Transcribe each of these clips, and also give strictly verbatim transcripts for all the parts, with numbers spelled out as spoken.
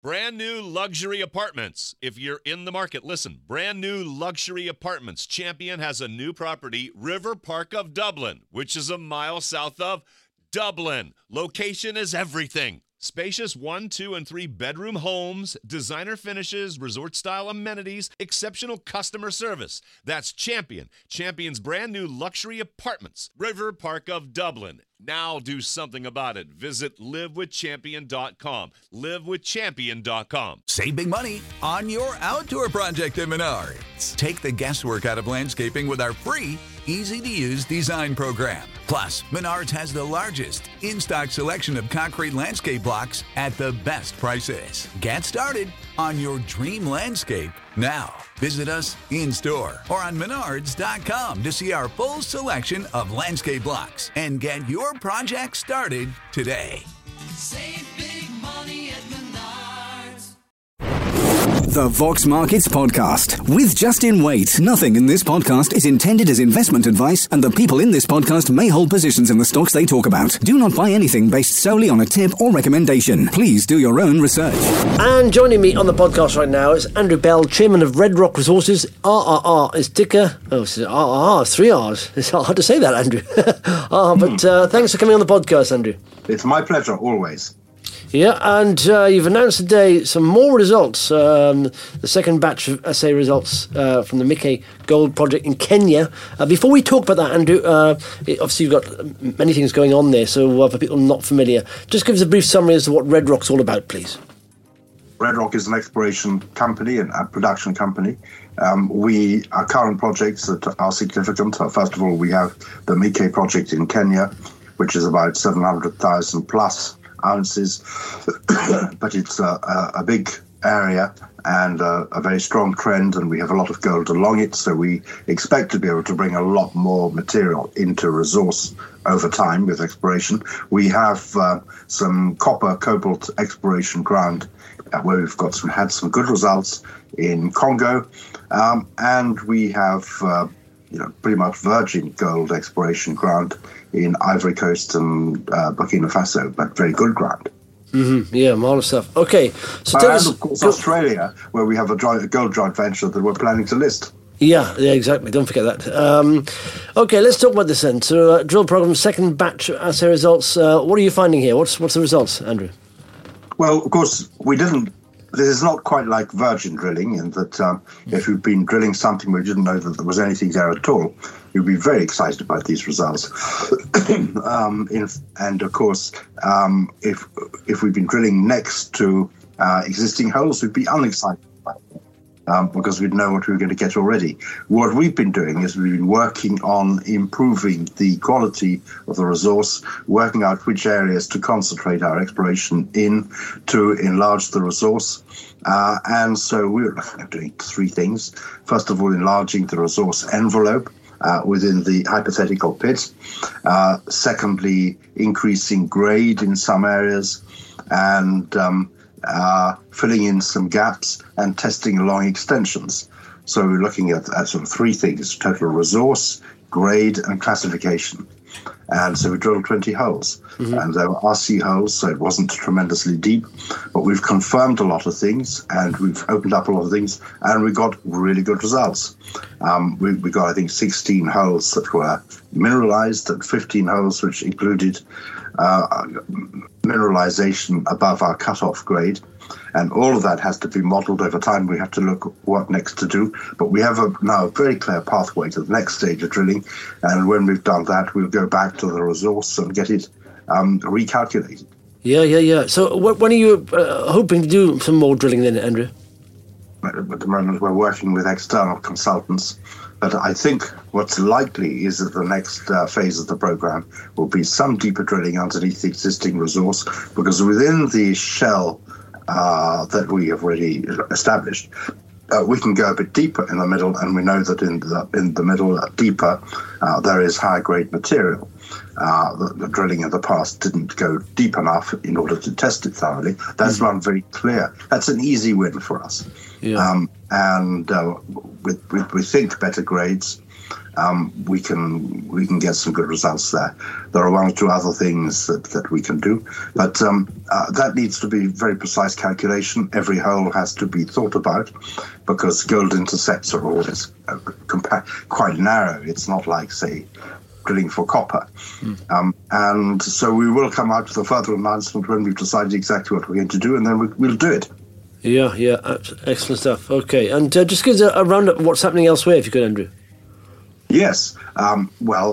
Brand new luxury apartments. If you're in the market, listen. Brand new luxury apartments. Champion has a new property, River Park of Dublin, which is a mile south of Dublin. Location is everything. Spacious one, two, and three bedroom homes, designer finishes, resort-style amenities, exceptional customer service. That's Champion. Champion's brand new luxury apartments. River Park of Dublin. Now do something about it. Visit live with champion dot com. live with champion dot com. Save big money on your outdoor project at Menards. Take the guesswork out of landscaping with our free, easy-to-use design program. Plus, Menards has the largest in-stock selection of concrete landscape blocks at the best prices. Get started on your dream landscape now. Visit us in-store or on menards dot com to see our full selection of landscape blocks and get your project started today. Save big money at Menards. The Vox Markets Podcast with Justin Waite. Nothing in this podcast is intended as investment advice, and the people in this podcast may hold positions in the stocks they talk about. Do not buy anything based solely on a tip or recommendation. Please do your own research. And joining me on the podcast right now is Andrew Bell, Chairman of Red Rock Resources. R R R is ticker. Oh, it's R R R, three R's. It's hard to say that, Andrew. ah, but uh, thanks for coming on the podcast, Andrew. It's my pleasure, always. Yeah, and uh, you've announced today some more results, um, the second batch of assay results uh, from the Mickey Gold Project in Kenya. Uh, before we talk about that, Andrew, uh, it, obviously you've got many things going on there, so uh, for people not familiar, just give us a brief summary as to what Red Rock's all about, please. Red Rock is an exploration company and a production company. Um, we, our current projects that are significant, uh, first of all, we have the Mickey project in Kenya, which is about seven hundred thousand plus ounces, but it's a, a, a big area and a, a very strong trend, and we have a lot of gold along it, so we expect to be able to bring a lot more material into resource over time with exploration. We have uh, some copper cobalt exploration ground uh, where we've got some had some good results in Congo, um, and we have uh, you know pretty much virgin gold exploration ground in Ivory Coast and uh, Burkina Faso, but very good ground. Mm-hmm. Yeah, marvelous stuff. Okay, so uh, tell and us, of course go, Australia, where we have a, joint, a gold joint venture that we're planning to list. Yeah, yeah, exactly. Don't forget that. Um, okay, let's talk about this then. So, uh, drill program, second batch assay results. Uh, what are you finding here? What's what's the results, Andrew? Well, of course, we didn't. This is not quite like virgin drilling, in that um, if you've been drilling something where you didn't know that there was anything there at all, you'd be very excited about these results. um, in, and of course, um, if if we've been drilling next to uh, existing holes, we'd be unexcited about them. Um, because we'd know what we were going to get already. What we've been doing is we've been working on improving the quality of the resource, working out which areas to concentrate our exploration in to enlarge the resource. Uh, and so we're doing three things. First of all, enlarging the resource envelope uh, within the hypothetical pit. Uh, secondly, increasing grade in some areas. And um, Uh, filling in some gaps and testing along extensions. So we're looking at, at sort of three things: total resource, grade, and classification. And so we drilled twenty holes. Mm-hmm. And they were R C holes, so it wasn't tremendously deep. But we've confirmed a lot of things, and we've opened up a lot of things, and we got really good results. Um, we, we got, I think, sixteen holes that were mineralized, and fifteen holes which included uh, mineralization above our cutoff grade. And all of that has to be modeled over time. We have to look what next to do. But we have a, now a very clear pathway to the next stage of drilling. And when we've done that, we'll go back to the resource and get it um, recalculated. Yeah, yeah, yeah. So wh- when are you uh, hoping to do some more drilling then, Andrew? At the moment, we're working with external consultants. But I think what's likely is that the next uh, phase of the program will be some deeper drilling underneath the existing resource, because within the shell uh, that we have already established, uh, we can go a bit deeper in the middle, and we know that in the, in the middle, uh, deeper, uh, there is high-grade material. Uh, the, the drilling in the past didn't go deep enough in order to test it thoroughly. That's mm. one very clear. That's an easy win for us. Yeah. Um, and uh, with, with, we think better grades, um, we can we can get some good results there. There are one or two other things that, that we can do, but um, uh, that needs to be very precise calculation. Every hole has to be thought about, because gold intercepts are always uh, compa- quite narrow. It's not like, say, drilling for copper. Mm. Um, and so we will come out with a further announcement when we've decided exactly what we're going to do, and then we, we'll do it. Yeah, yeah, excellent stuff. Okay, and uh, just give us a, a roundup of what's happening elsewhere, if you could, Andrew. Yes, um, well,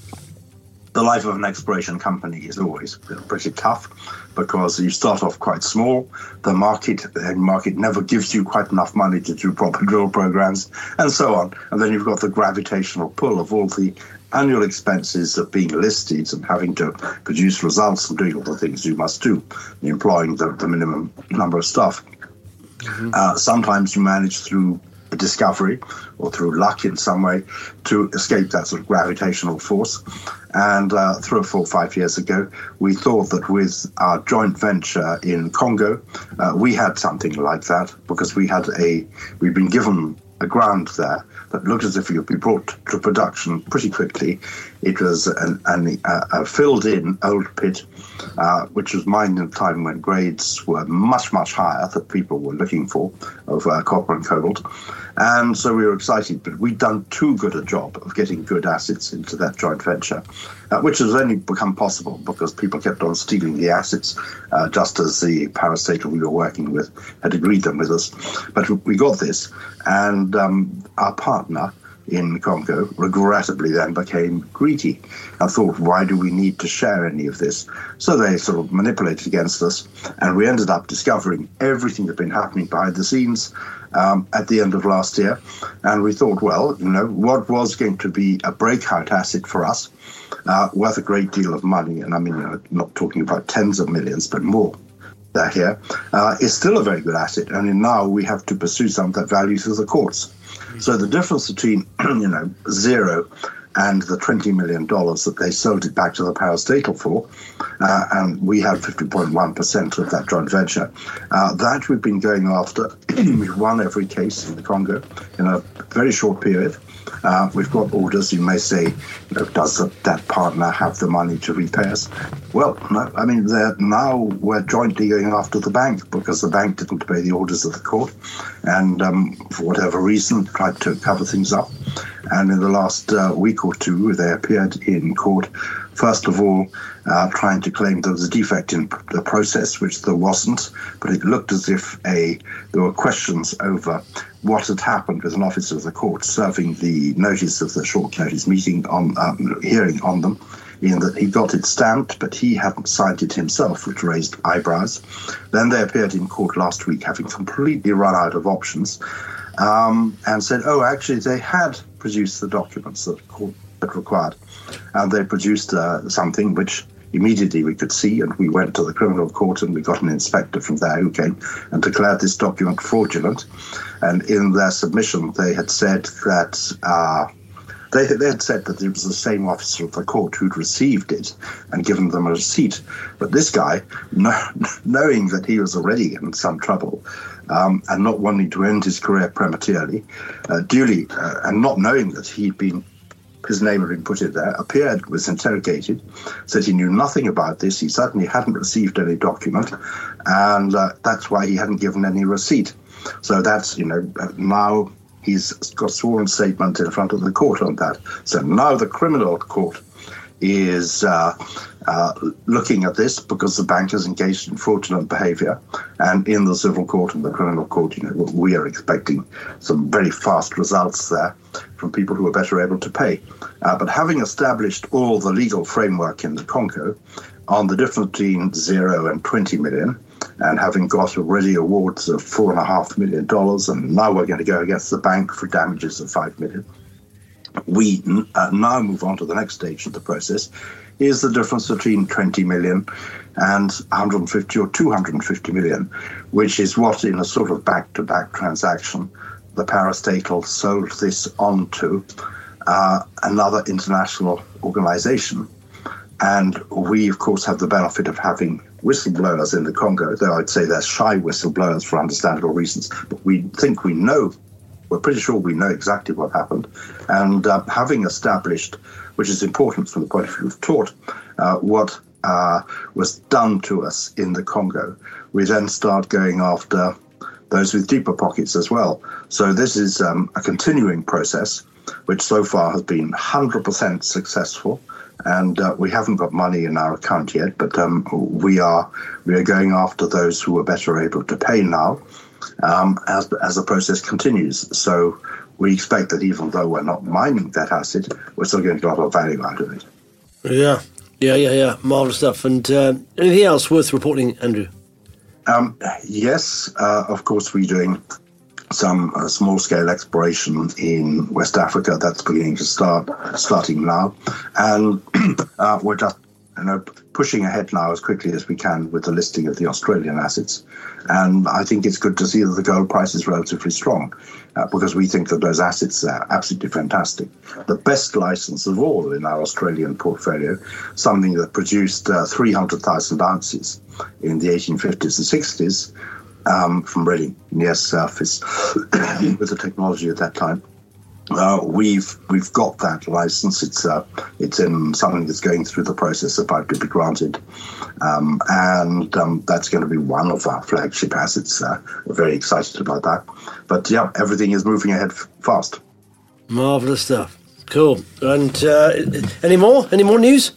the life of an exploration company is always pretty tough, because you start off quite small. The market the market never gives you quite enough money to do proper drill programs, and so on. And then you've got the gravitational pull of all the annual expenses of being listed and having to produce results and doing all the things you must do, employing the, the minimum number of staff. Mm-hmm. Uh, sometimes you manage through a discovery or through luck in some way to escape that sort of gravitational force. And uh, three or four or five years ago, we thought that with our joint venture in Congo, uh, we had something like that, because we had a, we'd been given a ground there that looked as if it could be brought to production pretty quickly. It was an, an, a, a filled-in old pit, uh, which was mined in a time when grades were much, much higher that people were looking for of uh, copper and cobalt. And so we were excited, but we'd done too good a job of getting good assets into that joint venture, uh, which has only become possible because people kept on stealing the assets, uh, just as the parastatal we were working with had agreed them with us. But we got this, and um, our partner in Congo regrettably then became greedy and thought, why do we need to share any of this? So they sort of manipulated against us, and we ended up discovering everything that had been happening behind the scenes um, at the end of last year. And we thought, well, you know, what was going to be a breakout asset for us, uh, worth a great deal of money, and I mean, you know, not talking about tens of millions, but more, there here, uh, is still a very good asset. And now we have to pursue some of that value through the courts. So the difference between, you know, zero and the twenty million dollars that they sold it back to the parastatal for, uh, and we had fifty point one percent of that joint venture, uh, that we've been going after. We've won every case in the Congo in a very short period. Uh, we've got orders. You may say, you know, does that partner have the money to repay us? Well, no, I mean, now we're jointly going after the bank because the bank didn't pay the orders of the court, and um, for whatever reason tried to cover things up. And in the last uh, week or two, they appeared in court, first of all, uh, trying to claim there was a defect in the process, which there wasn't, but it looked as if a there were questions over what had happened with an officer of the court serving the notice of the short notice meeting on um, hearing on them, in that he got it stamped, but he hadn't signed it himself, which raised eyebrows. Then they appeared in court last week, having completely run out of options, um, and said, oh, actually, they had produced the documents that the court had required. And they produced uh, something which immediately we could see, and we went to the criminal court and we got an inspector from there who came and declared this document fraudulent. And in their submission, they had said that uh, they, they had said that it was the same officer of the court who'd received it and given them a receipt. But this guy, no, knowing that he was already in some trouble, um, and not wanting to end his career prematurely, uh, duly, uh, and not knowing that he'd been his name had been put in there, appeared, was interrogated, said he knew nothing about this. He certainly hadn't received any document, and uh, that's why he hadn't given any receipt. So that's, you know, now he's got sworn statement in front of the court on that. So now the criminal court is uh, uh, looking at this because the bank has engaged in fraudulent behaviour, and in the civil court and the criminal court, you know, we are expecting some very fast results there from people who are better able to pay. Uh, but having established all the legal framework in the Congo on the difference between zero and twenty million, and having got already awards of four and a half million dollars, and now we're going to go against the bank for damages of five million. We uh, now move on to the next stage of the process, is the difference between twenty million and one hundred fifty or two hundred fifty million, which is what in a sort of back-to-back transaction, the parastatal sold this on to uh, another international organization. And we, of course, have the benefit of having whistleblowers in the Congo, though I'd say they're shy whistleblowers for understandable reasons. But we think we know we're pretty sure we know exactly what happened. And uh, having established, which is important from the point of view of tort, uh, what uh, was done to us in the Congo, we then start going after those with deeper pockets as well. So this is um, a continuing process, which so far has been one hundred percent successful. And uh, we haven't got money in our account yet, but um, we are we are going after those who are better able to pay now um, as, as the process continues. So we expect that even though we're not mining that asset, we're still getting a lot of value out of it. Yeah, yeah, yeah, yeah. Marvellous stuff. And uh, anything else worth reporting, Andrew? Um, yes, uh, of course, we're doing some uh, small-scale exploration in West Africa. That's beginning to start, starting now. And uh, we're just you know, pushing ahead now as quickly as we can with the listing of the Australian assets. And I think it's good to see that the gold price is relatively strong uh, because we think that those assets are absolutely fantastic. The best license of all in our Australian portfolio, something that produced uh, three hundred thousand ounces in the eighteen fifties and sixties, Um, from really near surface with the technology at that time. Uh, we've we've got that license. It's uh, it's in something that's going through the process about to be granted, um, and um, that's going to be one of our flagship assets. Uh, we're very excited about that. But yeah, everything is moving ahead f- fast. Marvellous stuff. Cool. And uh, any more? Any more news?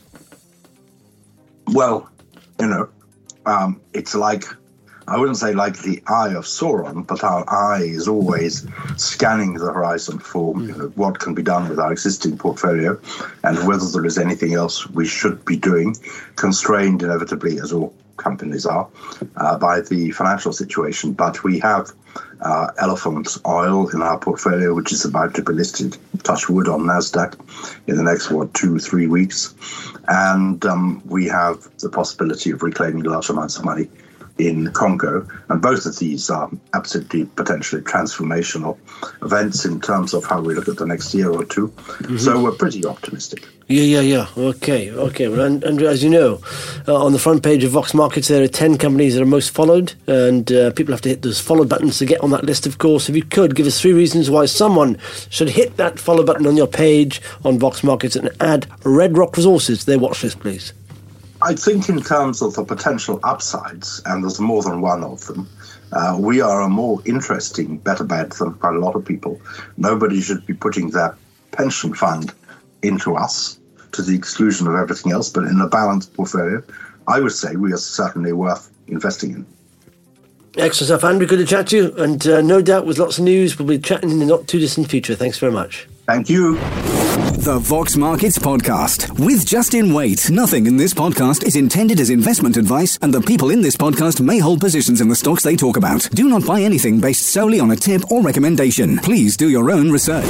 Well, you know, um, it's like. I wouldn't say like the eye of Sauron, but our eye is always scanning the horizon for you know, what can be done with our existing portfolio and whether there is anything else we should be doing, constrained inevitably, as all companies are, uh, by the financial situation. But we have uh, Elephant Oil in our portfolio, which is about to be listed, touch wood, on NASDAQ in the next, what, two, three weeks. And um, we have the possibility of reclaiming large amounts of money in Congo, and both of these are absolutely potentially transformational events in terms of how we look at the next year or two. Mm-hmm. So we're pretty optimistic. Yeah, yeah, yeah. Okay, okay. Well, and, and as you know, uh, on the front page of Vox Markets, there are ten companies that are most followed, and uh, people have to hit those follow buttons to get on that list, of course. If you could, give us three reasons why someone should hit that follow button on your page on Vox Markets and add Red Rock Resources to their watch list, please. I think in terms of the potential upsides, and there's more than one of them, uh, we are a more interesting better bet than quite a lot of people. Nobody should be putting their pension fund into us to the exclusion of everything else, but in a balanced portfolio, I would say we are certainly worth investing in. Excellent stuff, Andrew. Good to chat to you, and uh, no doubt with lots of news, we'll be chatting in the not-too-distant future. Thanks very much. Thank you. The Vox Markets Podcast with Justin Waite. Nothing in this podcast is intended as investment advice, and the people in this podcast may hold positions in the stocks they talk about. Do not buy anything based solely on a tip or recommendation. Please do your own research.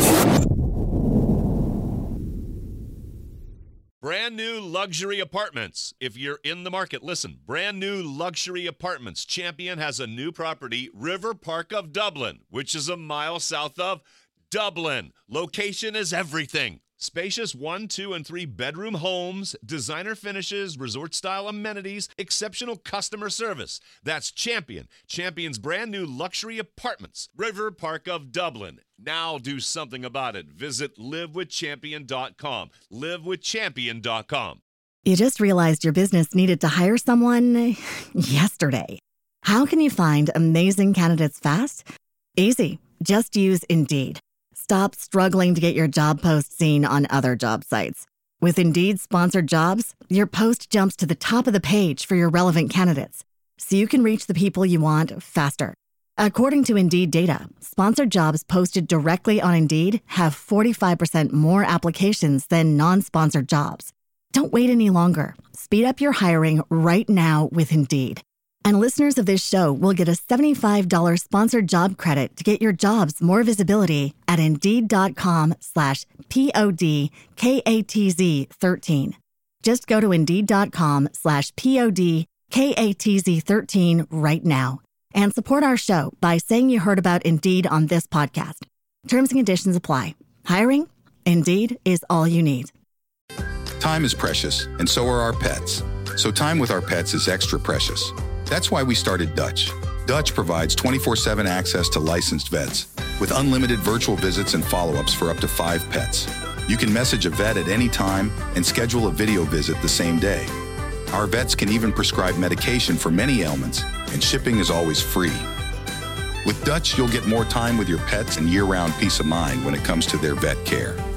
Brand new luxury apartments. If you're in the market, listen. Brand new luxury apartments. Champion has a new property, River Park of Dublin, which is a mile south of Dublin. Location is everything. Spacious one, two, and three bedroom homes, designer finishes, resort-style amenities, exceptional customer service. That's Champion. Champion's brand new luxury apartments, River Park of Dublin. Now do something about it. Visit live with champion dot com. live with champion dot com. You just realized your business needed to hire someone yesterday. How can you find amazing candidates fast? Easy. Just use Indeed. Stop struggling to get your job post seen on other job sites. With Indeed sponsored jobs, your post jumps to the top of the page for your relevant candidates, so you can reach the people you want faster. According to Indeed data, sponsored jobs posted directly on Indeed have forty-five percent more applications than non-sponsored jobs. Don't wait any longer. Speed up your hiring right now with Indeed. And listeners of this show will get a seventy-five dollars sponsored job credit to get your jobs more visibility at Indeed.com slash P-O-D-K-A-T-Z 13. Just go to Indeed.com slash P-O-D-K-A-T-Z 13 right now and support our show by saying you heard about Indeed on this podcast. Terms and conditions apply. Hiring? Indeed is all you need. Time is precious, and so are our pets. So time with our pets is extra precious. That's why we started Dutch. Dutch provides twenty-four seven access to licensed vets with unlimited virtual visits and follow-ups for up to five pets. You can message a vet at any time and schedule a video visit the same day. Our vets can even prescribe medication for many ailments, and shipping is always free. With Dutch, you'll get more time with your pets and year-round peace of mind when it comes to their vet care.